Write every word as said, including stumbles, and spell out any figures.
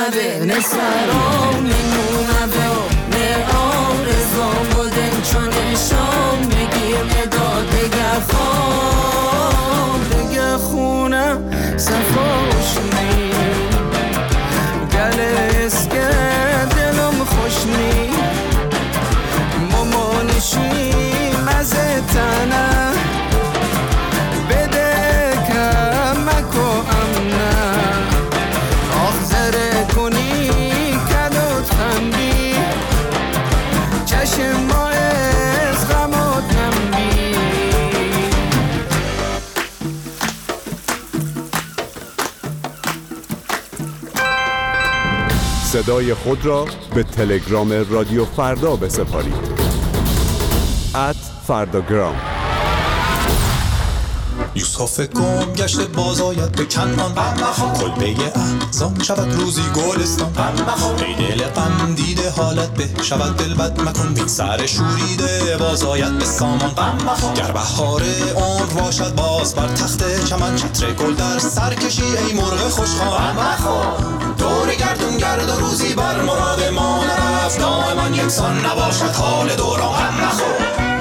به نسرام میمونه و نه آرزام بودن چون شام بگیر اداد بگر خوام بگه خونم صفاش نی گل اسکه دلم خوش نی مامانشی مزه تنه بده کمک و امنه آخ زره کنی کدوت خندی چشم ما از غمات نمی صدای خود را به تلگرام رادیو فردا بسپارید ات فرداگرام. یوسف گم گشته باز آید به کنعان، کلبه احزان شود روزی گلستان. ای دل غم دیده حالت به شود دل بد مکن، بین سر شوریده باز آید به سامان. گر بهار عمر باشد باز بر تخت چمن، چتر گل در سر کشی ای مرغ خوشخوان. دور گردون گرد و روزی بر مراد ما نرفت، دائما یکسان نباشد حال دوران. غم نخور